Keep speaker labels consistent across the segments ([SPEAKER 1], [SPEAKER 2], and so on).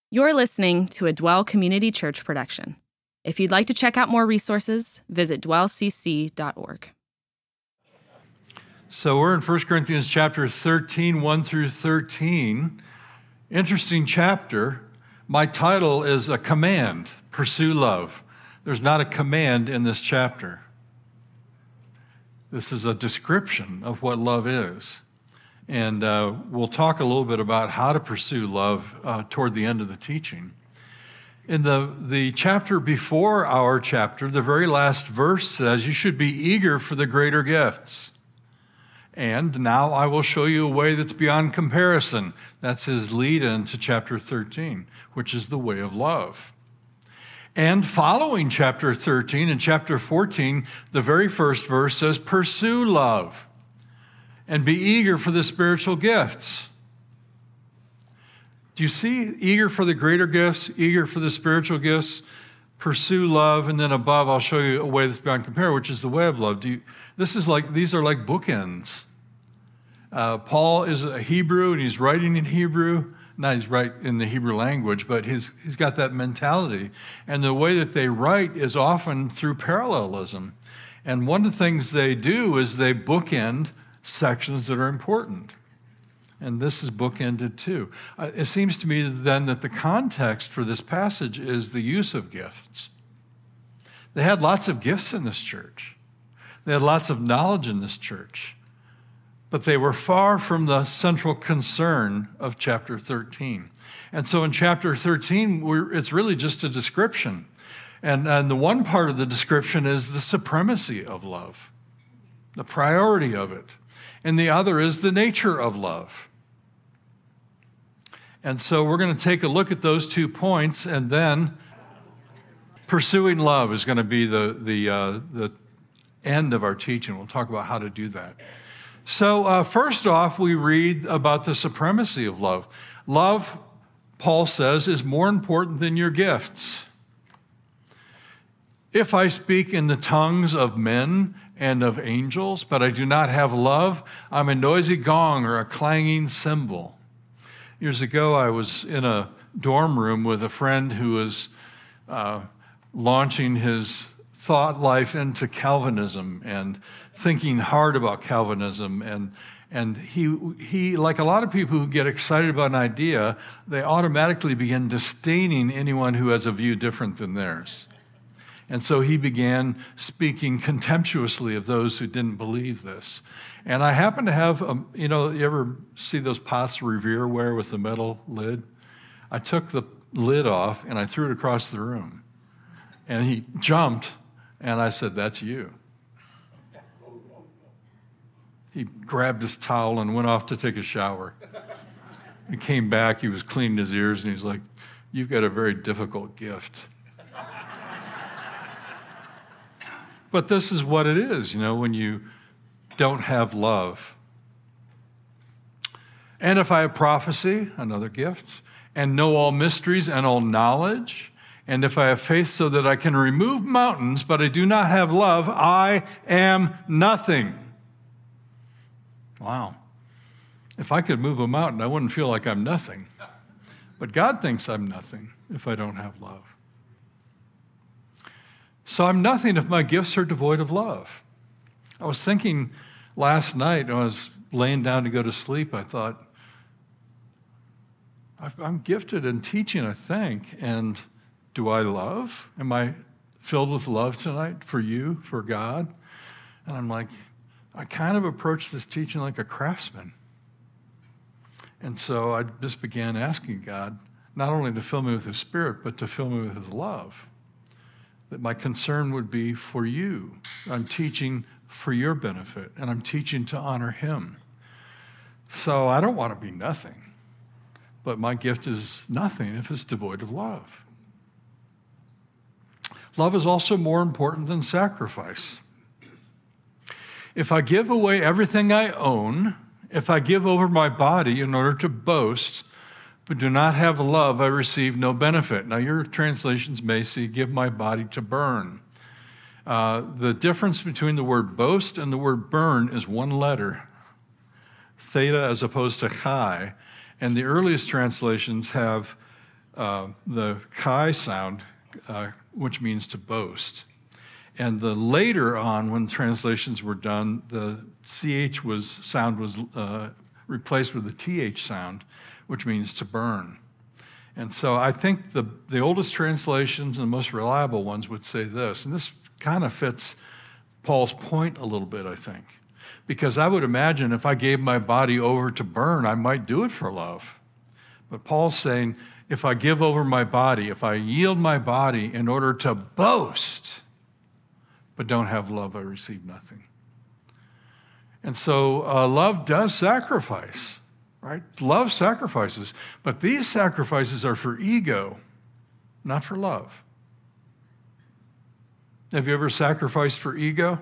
[SPEAKER 1] You're listening to a Dwell Community Church production. If you'd like to check out more resources, visit dwellcc.org.
[SPEAKER 2] So we're in 1 Corinthians chapter 13, 1 through 13. Interesting chapter. My title is a command, pursue love. There's not a command in this chapter. This is a description of what love is. And we'll talk a little bit about how to pursue love toward the end of the teaching. In the chapter before our chapter, the very last verse says, you should be eager for the greater gifts. And now I will show you a way that's beyond comparison. That's his lead into chapter 13, which is the way of love. And following chapter 13 and chapter 14, the very first verse says, pursue love and be eager for the spiritual gifts. Do you see eager for the greater gifts, eager for the spiritual gifts, pursue love, and then above I'll show you a way that's beyond compare, which is the way of love. These are like bookends. Paul is a Hebrew and he's writing in Hebrew. Not he's right in the Hebrew language, but he's got that mentality. And the way that they write is often through parallelism. And one of the things they do is they bookend sections that are important. And this is bookended too. It seems to me then that the context for this passage is the use of gifts. They had lots of gifts in this church. They had lots of knowledge in this church. But they were far from the central concern of chapter 13. And so in chapter 13, it's really just a description. And the one part of the description is the supremacy of love, the priority of it. And the other is the nature of love. And so we're going to take a look at those 2 points, and then pursuing love is going to be the end of our teaching. We'll talk about how to do that. So first off, we read about the supremacy of love. Love, Paul says, is more important than your gifts. If I speak in the tongues of men and of angels, but I do not have love, I'm a noisy gong or a clanging cymbal. Years ago, I was in a dorm room with a friend who was launching his thought life into Calvinism and thinking hard about Calvinism. And he, like a lot of people who get excited about an idea, they automatically begin disdaining anyone who has a view different than theirs. And so he began speaking contemptuously of those who didn't believe this. And I happen to have, you ever see those pots Revere with the metal lid? I took the lid off and I threw it across the room. And he jumped, and I said, "That's you." He grabbed his towel and went off to take a shower. He came back, he was cleaning his ears, and he's like, "You've got a very difficult gift." But this is what it is, when you don't have love. And if I have prophecy, another gift, and know all mysteries and all knowledge, and if I have faith so that I can remove mountains, but I do not have love, I am nothing. Wow. If I could move a mountain, I wouldn't feel like I'm nothing. But God thinks I'm nothing if I don't have love. So I'm nothing if my gifts are devoid of love. I was thinking last night, when I was laying down to go to sleep, I thought, I'm gifted in teaching, I think, and do I love? Am I filled with love tonight for you, for God? And I'm like, I kind of approach this teaching like a craftsman. And so I just began asking God, not only to fill me with His Spirit, but to fill me with His love. That my concern would be for you. I'm teaching for your benefit, and I'm teaching to honor Him. So I don't want to be nothing, but my gift is nothing if it's devoid of love. Love is also more important than sacrifice. If I give away everything I own, if I give over my body in order to boast, but do not have love, I receive no benefit. Now, your translations may see, give my body to burn. The difference between the word boast and the word burn is one letter, theta as opposed to chi. And the earliest translations have the chi sound, which means to boast. And the later on, when translations were done, the ch sound was replaced with the th sound, which means to burn. And so I think the oldest translations and the most reliable ones would say this, and this kind of fits Paul's point a little bit, I think. Because I would imagine if I gave my body over to burn, I might do it for love. But Paul's saying, if I give over my body, if I yield my body in order to boast, but don't have love, I receive nothing. And so love does sacrifice, right? Love sacrifices, but these sacrifices are for ego, not for love. Have you ever sacrificed for ego?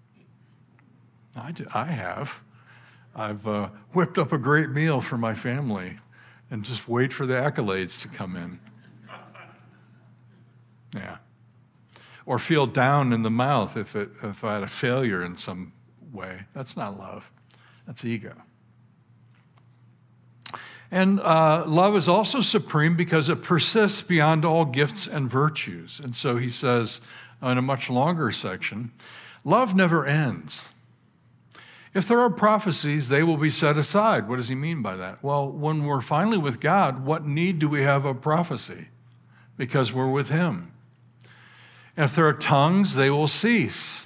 [SPEAKER 2] I have. I've whipped up a great meal for my family and just wait for the accolades to come in. Yeah. Or feel down in the mouth if I had a failure in some way. That's not love. That's ego. And love is also supreme because it persists beyond all gifts and virtues. And so he says in a much longer section, love never ends. If there are prophecies, they will be set aside. What does he mean by that? Well, when we're finally with God, what need do we have of prophecy? Because we're with him. If there are tongues, they will cease.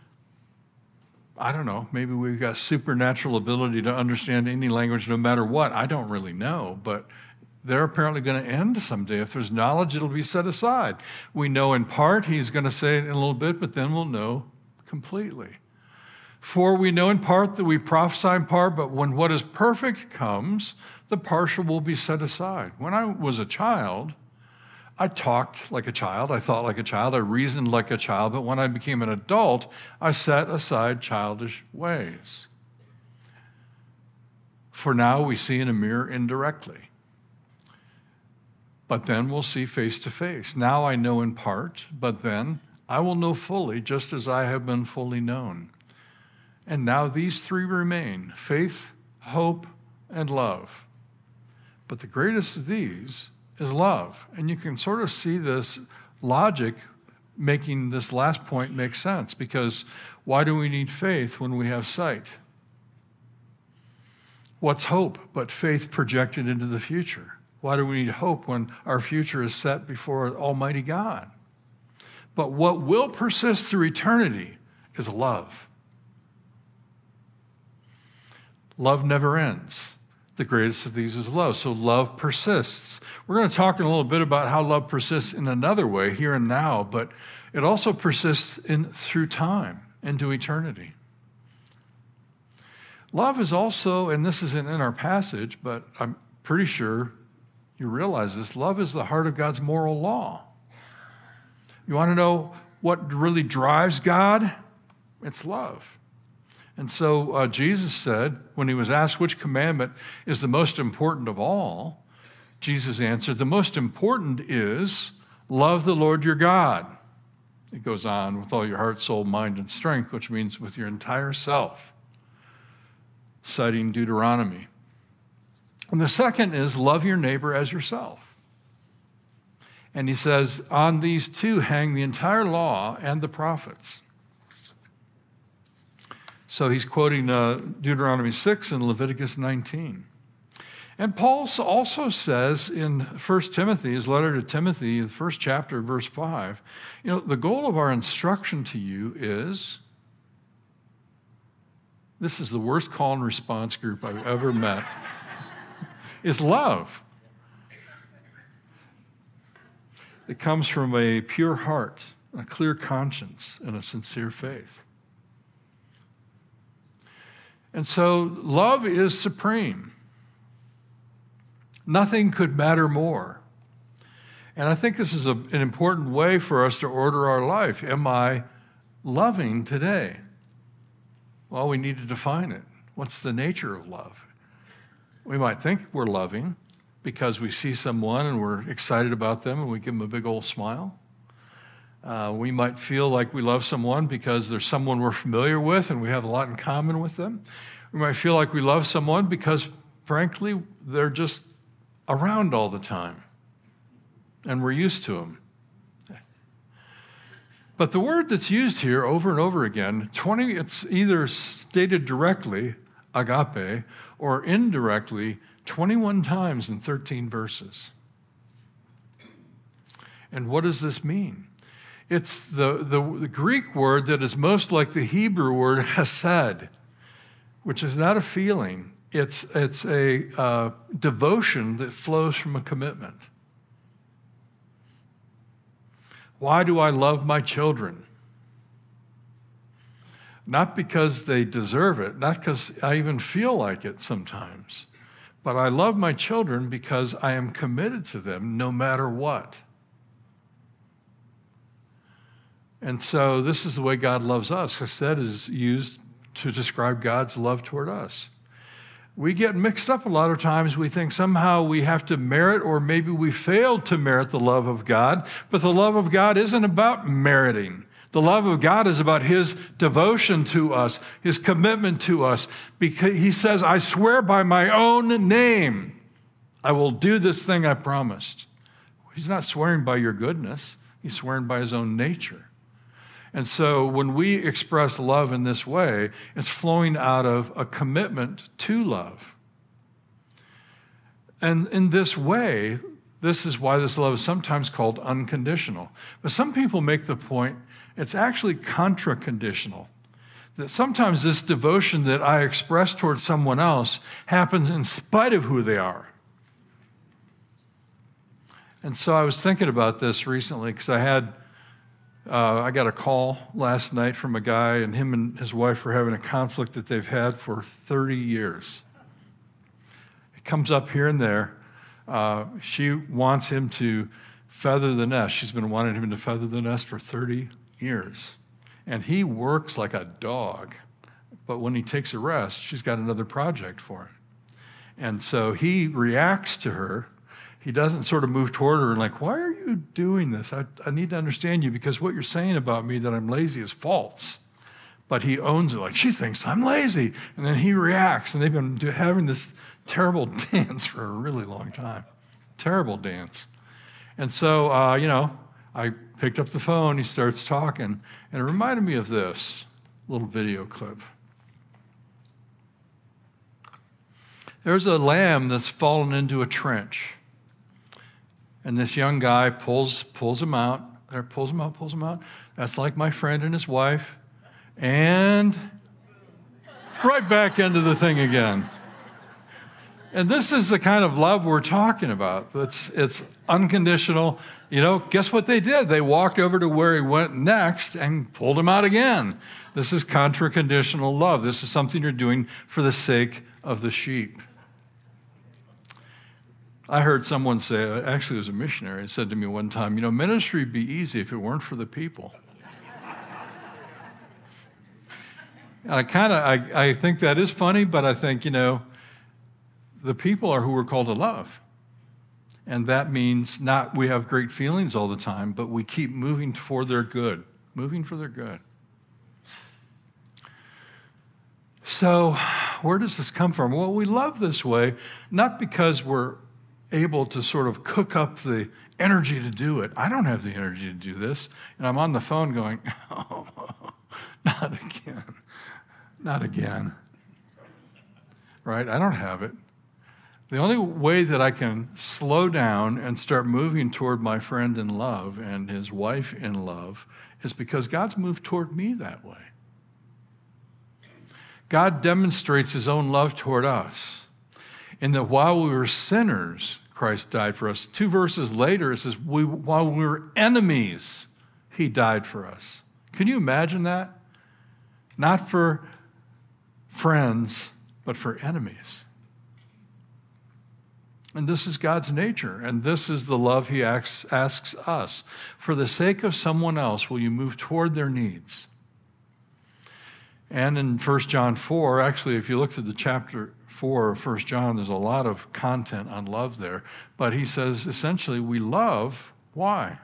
[SPEAKER 2] I don't know, maybe we've got supernatural ability to understand any language no matter what. I don't really know, but they're apparently going to end someday. If there's knowledge, it'll be set aside. We know in part, he's going to say it in a little bit, but then we'll know completely. For we know in part that we prophesy in part, but when what is perfect comes, the partial will be set aside. When I was a child, I talked like a child, I thought like a child, I reasoned like a child, but when I became an adult, I set aside childish ways. For now we see in a mirror indirectly, but then we'll see face to face. Now I know in part, but then I will know fully, just as I have been fully known. And now these three remain, faith, hope, and love. But the greatest of these is love. And you can sort of see this logic making this last point make sense, because why do we need faith when we have sight? What's hope but faith projected into the future? Why do we need hope when our future is set before Almighty God? But what will persist through eternity is love. Love never ends. The greatest of these is love. So love persists. We're going to talk in a little bit about how love persists in another way, here and now, but it also persists through time into eternity. Love is also, and this isn't in our passage, but I'm pretty sure you realize this, love is the heart of God's moral law. You want to know what really drives God? It's love. And so Jesus said, when he was asked which commandment is the most important of all, Jesus answered, the most important is love the Lord your God. It goes on, with all your heart, soul, mind, and strength, which means with your entire self, citing Deuteronomy. And the second is love your neighbor as yourself. And he says, on these two hang the entire law and the prophets. So he's quoting Deuteronomy 6 and Leviticus 19. And Paul also says in 1 Timothy, his letter to Timothy, the first chapter, verse 5, the goal of our instruction to you is, this is the worst call and response group I've ever met, is love. It comes from a pure heart, a clear conscience, and a sincere faith. And so love is supreme. Nothing could matter more. And I think this is an important way for us to order our life. Am I loving today? Well, we need to define it. What's the nature of love? We might think we're loving because we see someone and we're excited about them and we give them a big old smile. We might feel like we love someone because there's someone we're familiar with and we have a lot in common with them. We might feel like we love someone because, frankly, they're just around all the time. and we're used to them. But the word that's used here over and over again, it's either stated directly, agape, or indirectly 21 times in 13 verses. And what does this mean? It's the Greek word that is most like the Hebrew word hesed, which is not a feeling. It's a devotion that flows from a commitment. Why do I love my children? Not because they deserve it, not because I even feel like it sometimes, but I love my children because I am committed to them no matter what. And so this is the way God loves us. Hesed is used to describe God's love toward us. We get mixed up a lot of times. We think somehow we have to merit, or maybe we failed to merit the love of God. But the love of God isn't about meriting. The love of God is about his devotion to us, his commitment to us. Because he says, I swear by my own name, I will do this thing I promised. He's not swearing by your goodness. He's swearing by his own nature. And so when we express love in this way, it's flowing out of a commitment to love. And in this way, this is why this love is sometimes called unconditional. But some people make the point it's actually contra-conditional. That sometimes this devotion that I express towards someone else happens in spite of who they are. And so I was thinking about this recently because I got a call last night from a guy, and him and his wife were having a conflict that they've had for 30 years. It comes up here and there. She wants him to feather the nest. She's been wanting him to feather the nest for 30 years. And he works like a dog. But when he takes a rest, she's got another project for him. And so he reacts to her. He doesn't sort of move toward her and like, why are you doing this? I need to understand you because what you're saying about me that I'm lazy is false. But he owns it like, she thinks I'm lazy. And then he reacts, and they've been having this terrible dance for a really long time. Terrible dance. And so, I picked up the phone, he starts talking, and it reminded me of this little video clip. There's a lamb that's fallen into a trench. And this young guy pulls him out. Pulls him out. That's like my friend and his wife. And right back into the thing again. And this is the kind of love we're talking about. It's unconditional. Guess what they did? They walked over to where he went next and pulled him out again. This is contra-conditional love. This is something you're doing for the sake of the sheep. I heard someone say, actually it was a missionary, said to me one time, ministry would be easy if it weren't for the people. I think that is funny, but I think, the people are who we're called to love. And that means not we have great feelings all the time, but we keep moving for their good, moving for their good. So where does this come from? Well, we love this way, not because we're able to sort of cook up the energy to do it. I don't have the energy to do this. And I'm on the phone going, oh, not again. Not again. Right? I don't have it. The only way that I can slow down and start moving toward my friend in love and his wife in love is because God's moved toward me that way. God demonstrates his own love toward us in that while we were sinners, Christ died for us. 2 verses later, it says, while we were enemies, he died for us. Can you imagine that? Not for friends, but for enemies. And this is God's nature, and this is the love he asks us. For the sake of someone else, will you move toward their needs? And in 1 John 4, actually, if you look at the chapter 4 of 1 John, there's a lot of content on love there. But he says, essentially, we love, why?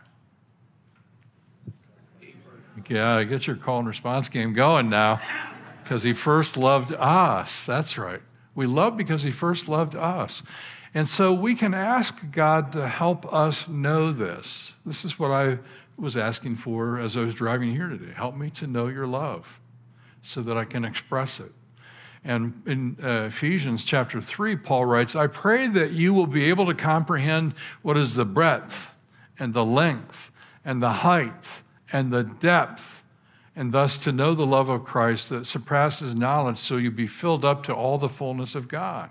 [SPEAKER 2] Yeah, get your call and response game going now. Because he first loved us. That's right. We love because he first loved us. And so we can ask God to help us know this. This is what I was asking for as I was driving here today. Help me to know your love so that I can express it. And in Ephesians chapter 3, Paul writes, I pray that you will be able to comprehend what is the breadth and the length and the height and the depth, and thus to know the love of Christ that surpasses knowledge, so you be filled up to all the fullness of God.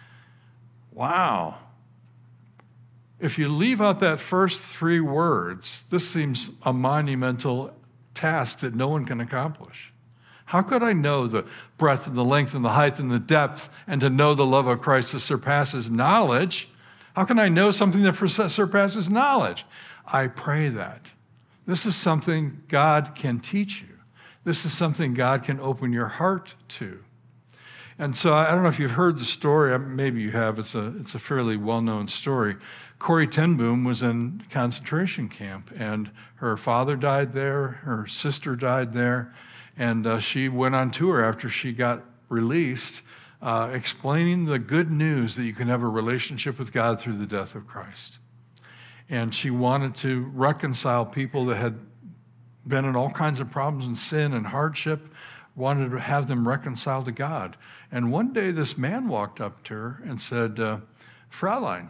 [SPEAKER 2] Wow. If you leave out that first 3 words, this seems a monumental task that no one can accomplish. How could I know the breadth and the length and the height and the depth and to know the love of Christ that surpasses knowledge? How can I know something that surpasses knowledge? I pray that. This is something God can teach you. This is something God can open your heart to. And so I don't know if you've heard the story. Maybe you have. It's a fairly well-known story. Corrie ten Boom was in concentration camp, and her father died there. Her sister died there. And she went on tour after she got released, explaining the good news that you can have a relationship with God through the death of Christ. And she wanted to reconcile people that had been in all kinds of problems and sin and hardship, wanted to have them reconciled to God. And one day this man walked up to her and said, Fraulein,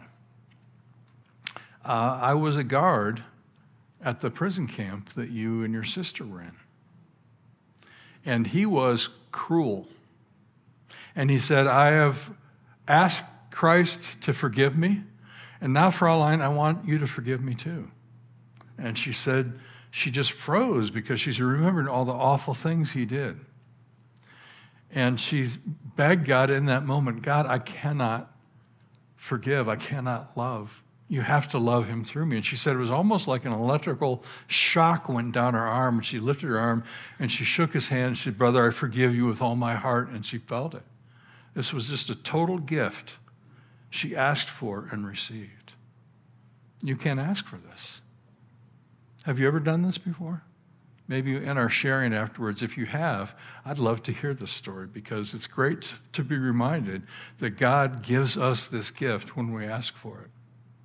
[SPEAKER 2] I was a guard at the prison camp that you and your sister were in. And he was cruel. And he said, I have asked Christ to forgive me, and now, Fraulein, I want you to forgive me too. And she said she just froze because she's remembering all the awful things he did. And she's begged God in that moment, God, I cannot forgive, I cannot love. You have to love him through me. And she said it was almost like an electrical shock went down her arm, and she lifted her arm and she shook his hand. She said, brother, I forgive you with all my heart. And she felt it. This was just a total gift she asked for and received. You can't ask for this. Have you ever done this before? Maybe in our sharing afterwards, if you have, I'd love to hear this story, because it's great to be reminded that God gives us this gift when we ask for it.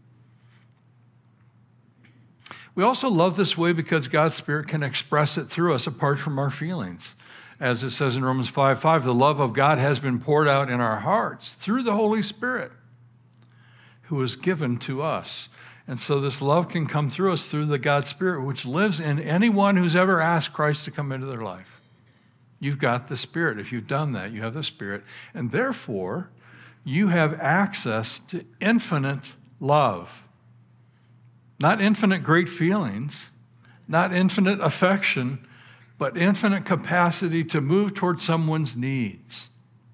[SPEAKER 2] We also love this way because God's Spirit can express it through us apart from our feelings. As it says in Romans 5:5, the love of God has been poured out in our hearts through the Holy Spirit, who is given to us. And so this love can come through us through the God Spirit, which lives in anyone who's ever asked Christ to come into their life. You've got the Spirit. If you've done that, you have the Spirit. And therefore, you have access to infinite love. Not infinite great feelings, not infinite affection, but infinite capacity to move towards someone's needs.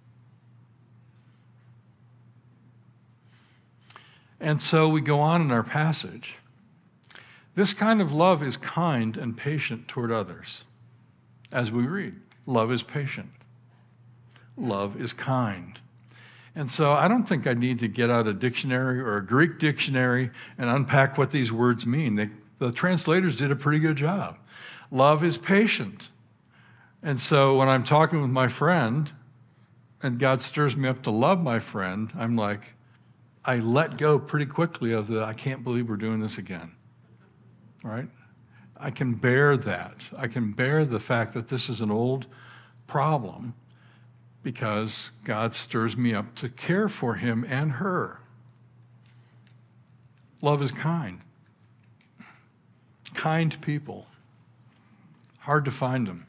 [SPEAKER 2] And so we go on in our passage. This kind of love is kind and patient toward others. As we read, love is patient. Love is kind. And so I don't think I need to get out a dictionary or a Greek dictionary and unpack what these words mean. The translators did a pretty good job. Love is patient. And so when I'm talking with my friend and God stirs me up to love my friend, I'm like, I let go pretty quickly of I can't believe we're doing this again, right? I can bear that. I can bear the fact that this is an old problem because God stirs me up to care for him and her. Love is kind. Kind people. Hard to find them.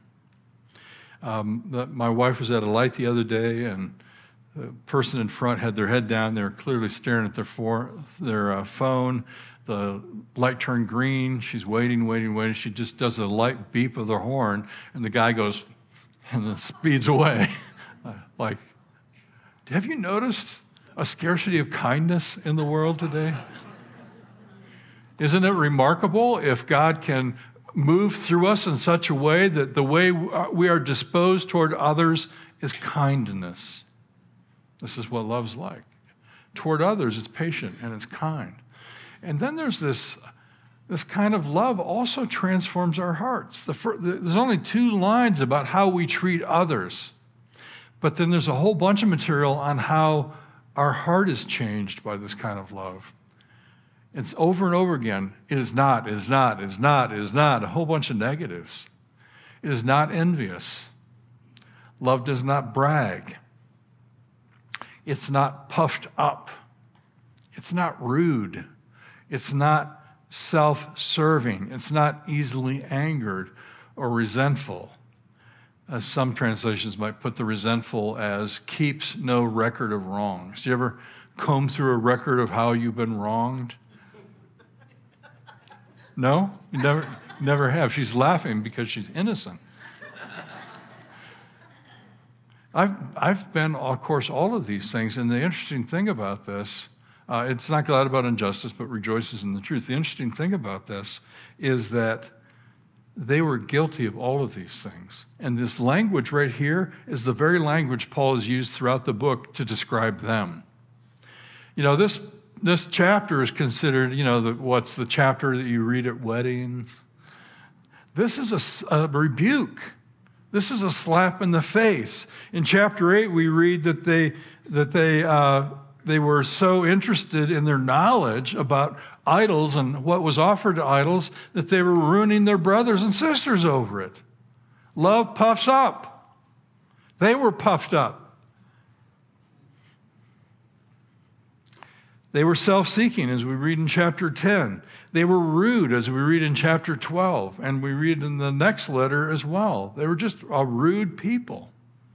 [SPEAKER 2] My wife was at a light the other day, and the person in front had their head down. They were clearly staring at their phone. The light turned green. She's waiting. She just does a light beep of their horn, and the guy goes and then speeds away. Like, have you noticed a scarcity of kindness in the world today? Isn't it remarkable if God can move through us in such a way that the way we are disposed toward others is kindness? This is what love's like. Toward others, it's patient and it's kind. And then there's this kind of love also transforms our hearts. There's only 2 lines about how we treat others, but then there's a whole bunch of material on how Our heart is changed by this kind of love. It's over and over again. It is not, it is not, it is not, it is not, a whole bunch of negatives. It is not envious. Love does not brag. It's not puffed up. It's not rude. It's not self-serving. It's not easily angered or resentful. As some translations might put the resentful as keeps no record of wrongs. Do you ever comb through a record of how you've been wronged? No? You never have. She's laughing because she's innocent. I've been, of course, all of these things, and the interesting thing about this, it's not glad about injustice, but rejoices in the truth. The interesting thing about this is that they were guilty of all of these things. And this language right here is the very language Paul has used throughout the book to describe them. You know, this chapter is considered, what's the chapter that you read at weddings? This is a rebuke. This is a slap in the face. In chapter 8, we read that they were so interested in their knowledge about idols and what was offered to idols that they were ruining their brothers and sisters over it. Love puffs up. They were puffed up. They were self-seeking, as we read in chapter 10. They were rude, as we read in chapter 12, and we read in the next letter as well. They were just a rude people.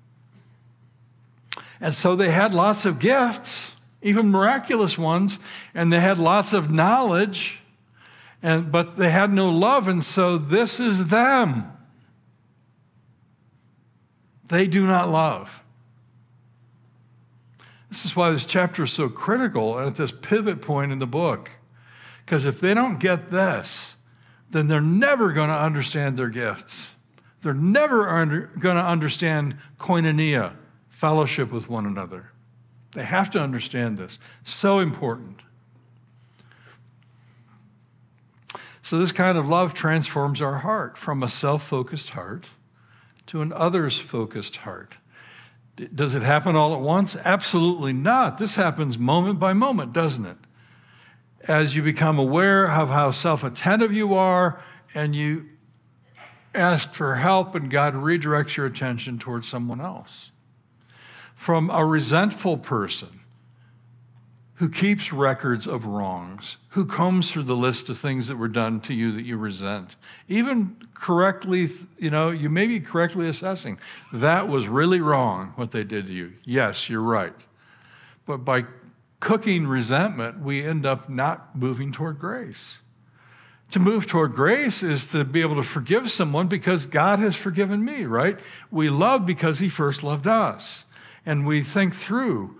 [SPEAKER 2] And so they had lots of gifts, even miraculous ones, and they had lots of knowledge, but they had no love, and so this is them. They do not love. This is why this chapter is so critical at this pivot point in the book. Because if they don't get this, then they're never going to understand their gifts. They're never going to understand koinonia, fellowship with one another. They have to understand this. So important. So this kind of love transforms our heart from a self-focused heart to an others-focused heart. Does it happen all at once? Absolutely not. This happens moment by moment, doesn't it? As you become aware of how self-attentive you are and you ask for help and God redirects your attention towards someone else. From a resentful person who keeps records of wrongs, who combs through the list of things that were done to you that you resent, even correctly, you may be correctly assessing, that was really wrong what they did to you. Yes, you're right. But by cooking resentment, we end up not moving toward grace. To move toward grace is to be able to forgive someone because God has forgiven me, right? We love because he first loved us. And we think through,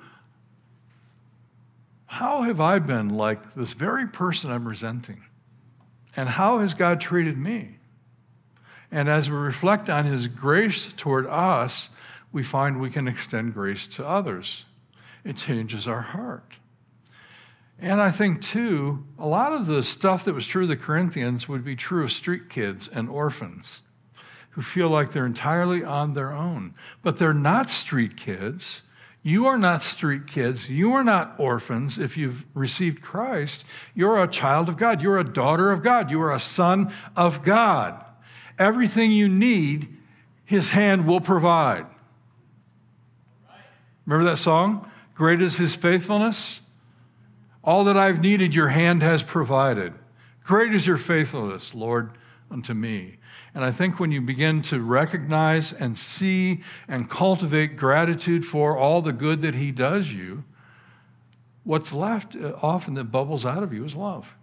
[SPEAKER 2] how have I been like this very person I'm resenting? And how has God treated me? And as we reflect on his grace toward us, we find we can extend grace to others. It changes our heart. And I think, too, a lot of the stuff that was true of the Corinthians would be true of street kids and orphans who feel like they're entirely on their own. But they're not street kids. You are not street kids. You are not orphans. If you've received Christ, you're a child of God. You're a daughter of God. You are a son of God. Everything you need, his hand will provide. Remember that song? Great is his faithfulness. All that I've needed, your hand has provided. Great is your faithfulness, Lord, unto me. And I think when you begin to recognize and see and cultivate gratitude for all the good that he does you, what's left often that bubbles out of you is love.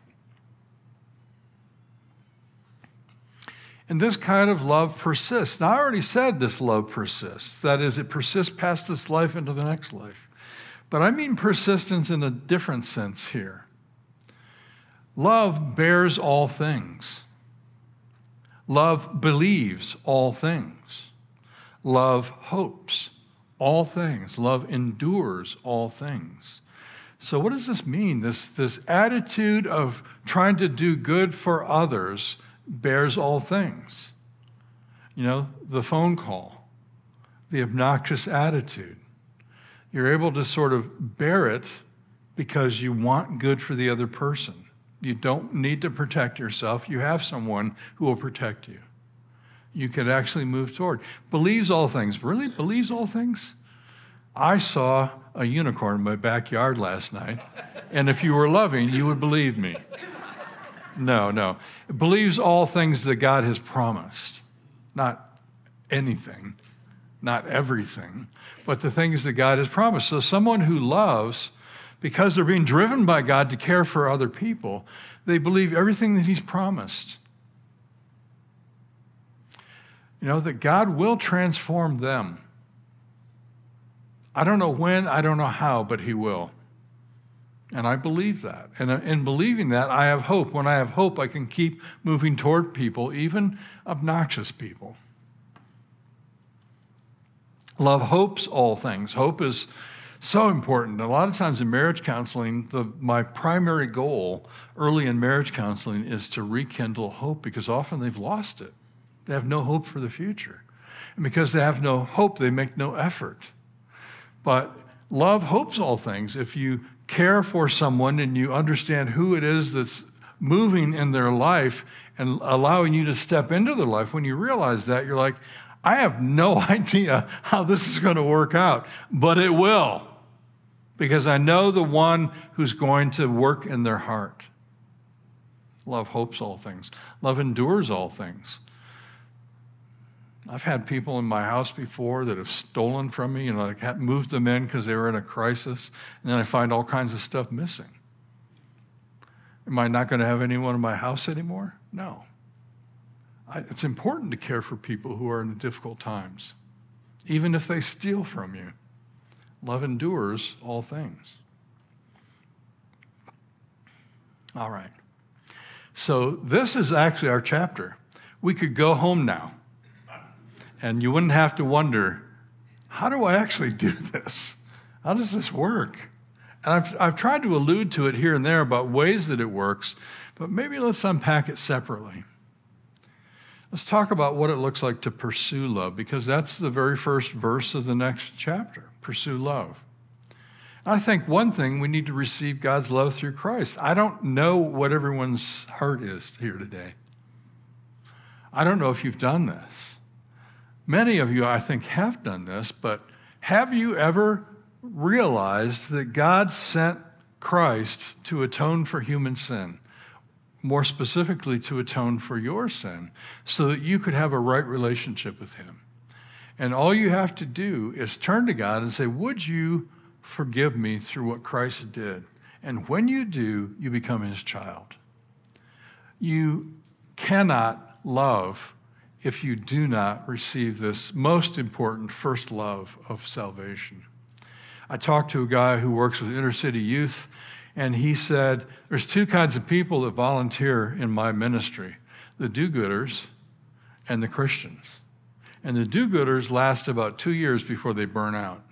[SPEAKER 2] And this kind of love persists. Now, I already said this love persists. That is, it persists past this life into the next life. But I mean persistence in a different sense here. Love bears all things. Love believes all things. Love hopes all things. Love endures all things. So what does this mean? This attitude of trying to do good for others bears all things. The phone call, the obnoxious attitude, You're able to sort of bear it because you want good for the other person. You don't need to protect yourself. You have someone who will protect you. You can actually move toward. Believes all things. Really? Believes all things? I saw a unicorn in my backyard last night, and if you were loving, you would believe me. No. It believes all things that God has promised. Not anything, not everything, but the things that God has promised. So someone who loves, because they're being driven by God to care for other people, they believe everything that he's promised. You know, that God will transform them. I don't know when, I don't know how, but he will. And I believe that. And in believing that, I have hope. When I have hope, I can keep moving toward people, even obnoxious people. Love hopes all things. Hope is so important. A lot of times in marriage counseling, my primary goal early in marriage counseling is to rekindle hope, because often they've lost it. They have no hope for the future. And because they have no hope, they make no effort. But love hopes all things. If you care for someone and you understand who it is that's moving in their life and allowing you to step into their life, when you realize that, you're like, I have no idea how this is going to work out, but it will, because I know the one who's going to work in their heart. Love hopes all things. Love endures all things. I've had people in my house before that have stolen from me, and I moved them in because they were in a crisis, and then I find all kinds of stuff missing. Am I not going to have anyone in my house anymore? No. It's important to care for people who are in difficult times, even if they steal from you. Love endures all things. All right. So this is actually our chapter. We could go home now, and you wouldn't have to wonder, how do I actually do this? How does this work? And I've tried to allude to it here and there about ways that it works, but maybe let's unpack it separately. Let's talk about what it looks like to pursue love, because that's the very first verse of the next chapter, pursue love. I think one thing, we need to receive God's love through Christ. I don't know what everyone's heart is here today. I don't know if you've done this. Many of you, I think, have done this, but have you ever realized that God sent Christ to atone for human sin? More specifically, to atone for your sin, so that you could have a right relationship with him. And all you have to do is turn to God and say, would you forgive me through what Christ did? And when you do, you become his child. You cannot love if you do not receive this most important first love of salvation. I talked to a guy who works with inner city youth, and he said, there's two kinds of people that volunteer in my ministry, the do-gooders and the Christians. And the do-gooders last about 2 years before they burn out.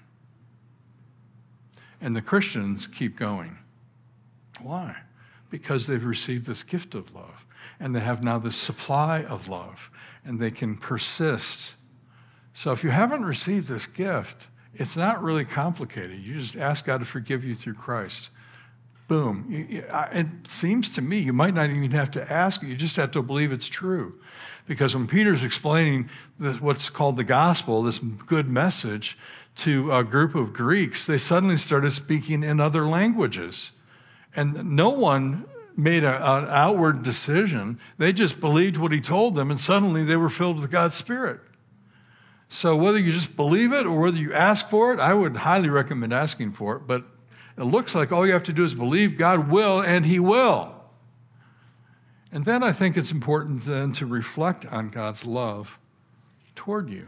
[SPEAKER 2] And the Christians keep going. Why? Because they've received this gift of love, and they have now this supply of love, and they can persist. So if you haven't received this gift, it's not really complicated. You just ask God to forgive you through Christ. Boom. It seems to me you might not even have to ask it. You just have to believe it's true. Because when Peter's explaining what's called the gospel, this good message, to a group of Greeks, they suddenly started speaking in other languages. And no one made an outward decision. They just believed what he told them, and suddenly they were filled with God's Spirit. So whether you just believe it or whether you ask for it, I would highly recommend asking for it. But it looks like all you have to do is believe God will, and he will. And then I think it's important then to reflect on God's love toward you.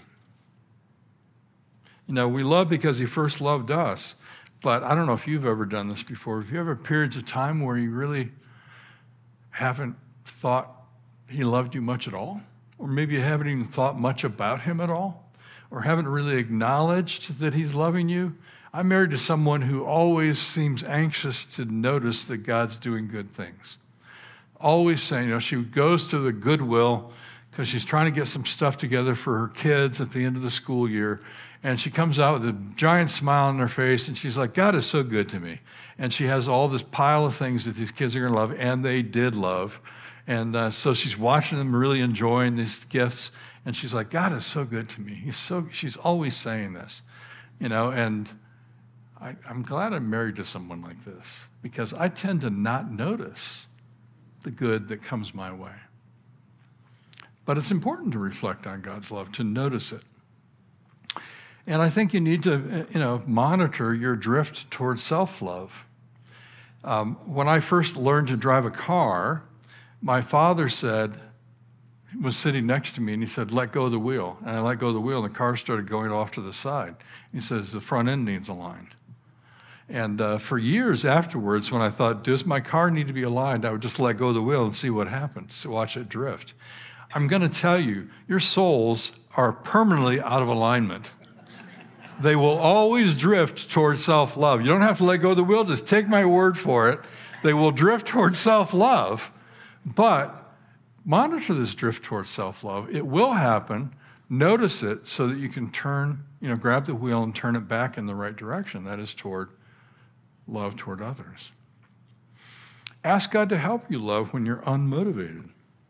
[SPEAKER 2] You know, we love because he first loved us. But I don't know if you've ever done this before. Have you ever periods of time where you really haven't thought he loved you much at all? Or maybe you haven't even thought much about him at all? Or haven't really acknowledged that he's loving you? I'm married to someone who always seems anxious to notice that God's doing good things. Always saying, she goes to the Goodwill because she's trying to get some stuff together for her kids at the end of the school year. And she comes out with a giant smile on her face, and she's like, God is so good to me. And she has all this pile of things that these kids are going to love, and they did love. And so she's watching them really enjoying these gifts, and she's like, God is so good to me. She's always saying this, and I'm glad I'm married to someone like this, because I tend to not notice the good that comes my way. But it's important to reflect on God's love, to notice it. And I think you need to, monitor your drift towards self-love. When I first learned to drive a car, my father was sitting next to me, and he said, let go of the wheel. And I let go of the wheel, and the car started going off to the side. He says, the front end needs aligned. And for years afterwards, when I thought, does my car need to be aligned, I would just let go of the wheel and see what happens, watch it drift. I'm going to tell you, your souls are permanently out of alignment. They will always drift towards self-love. You don't have to let go of the wheel. Just take my word for it. They will drift towards self-love. But monitor this drift towards self-love. It will happen. Notice it so that you can grab the wheel and turn it back in the right direction. That is toward love toward others. Ask God to help you love when you're unmotivated.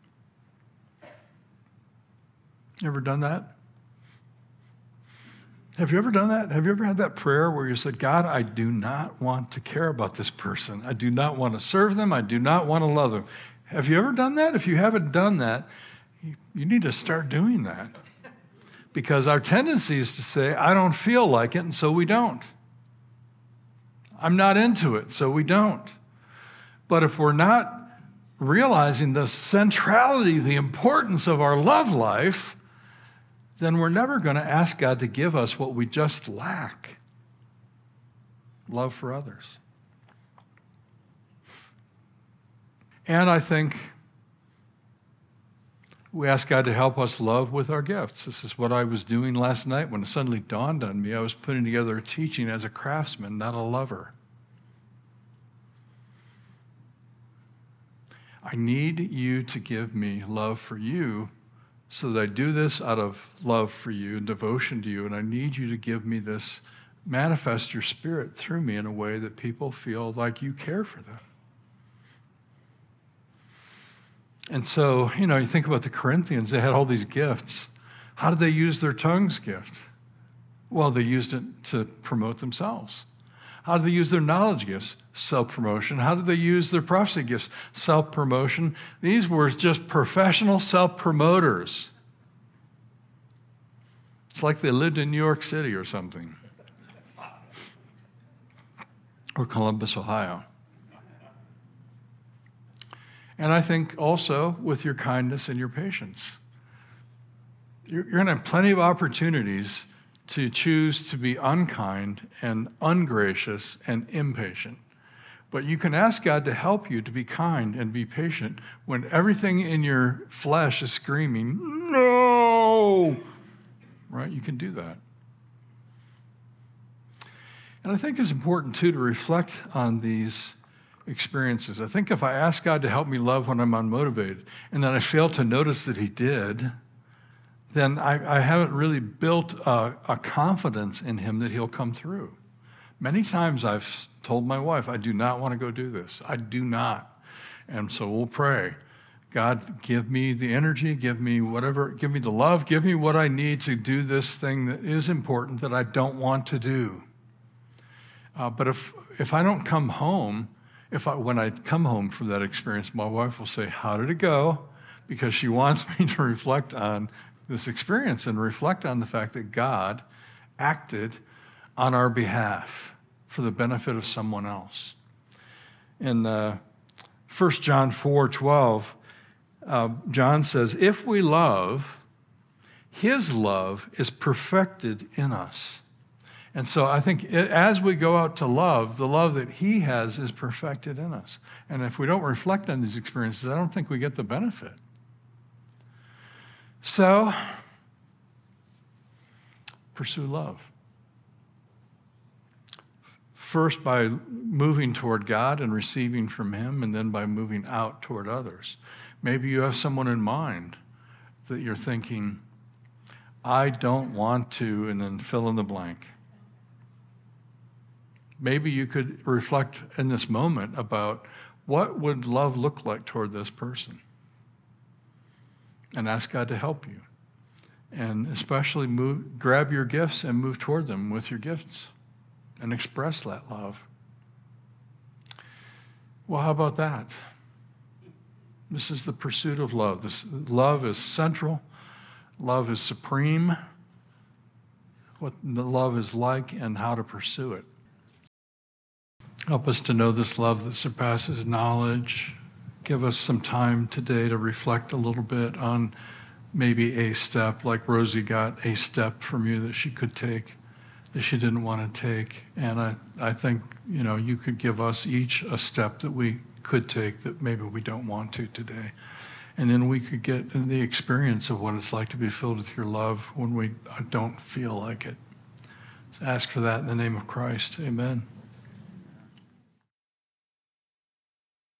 [SPEAKER 2] You ever done that? Have you ever done that? Have you ever had that prayer where you said, God, I do not want to care about this person. I do not want to serve them. I do not want to love them. Have you ever done that? If you haven't done that, you need to start doing that. Because our tendency is to say, I don't feel like it, and so we don't. I'm not into it, so we don't. But if we're not realizing the centrality, the importance of our love life, then we're never going to ask God to give us what we just lack: love for others. And I think we ask God to help us love with our gifts. This is what I was doing last night when it suddenly dawned on me. I was putting together a teaching as a craftsman, not a lover. I need you to give me love for you, so that I do this out of love for you and devotion to you, and I need you to give me this, manifest your spirit through me in a way that people feel like you care for them. And so, you think about the Corinthians, they had all these gifts. How did they use their tongues gift? Well, they used it to promote themselves. How did they use their knowledge gifts? Self-promotion. How did they use their prophecy gifts? Self-promotion. These were just professional self-promoters. It's like they lived in New York City or something. Or Columbus, Ohio. And I think also with your kindness and your patience. You're going to have plenty of opportunities to choose to be unkind and ungracious and impatient. But you can ask God to help you to be kind and be patient when everything in your flesh is screaming, no! Right? You can do that. And I think it's important, too, to reflect on these experiences. I think if I ask God to help me love when I'm unmotivated, and then I fail to notice that He did, then I haven't really built a confidence in Him that He'll come through. Many times I've told my wife, I do not want to go do this. I do not. And so we'll pray. God, give me the energy, give me whatever, give me the love, give me what I need to do this thing that is important that I don't want to do. But if I don't come home, when I come home from that experience, my wife will say, how did it go? Because she wants me to reflect on this experience and reflect on the fact that God acted on our behalf for the benefit of someone else. In 1 John 4:12, John says, if we love, His love is perfected in us. And so I think as we go out to love, the love that He has is perfected in us. And if we don't reflect on these experiences, I don't think we get the benefit. So, pursue love. First by moving toward God and receiving from Him, and then by moving out toward others. Maybe you have someone in mind that you're thinking, I don't want to, and then fill in the blank. Maybe you could reflect in this moment about what would love look like toward this person, and ask God to help you. And especially grab your gifts and move toward them with your gifts and express that love. Well, how about that? This is the pursuit of love. Love is central. Love is supreme. What the love is like and how to pursue it. Help us to know this love that surpasses knowledge. Give us some time today to reflect a little bit on maybe a step, like Rosie got a step from you that she could take, that she didn't want to take. And I think, you could give us each a step that we could take that maybe we don't want to today. And then we could get the experience of what it's like to be filled with your love when we don't feel like it. So ask for that in the name of Christ. Amen.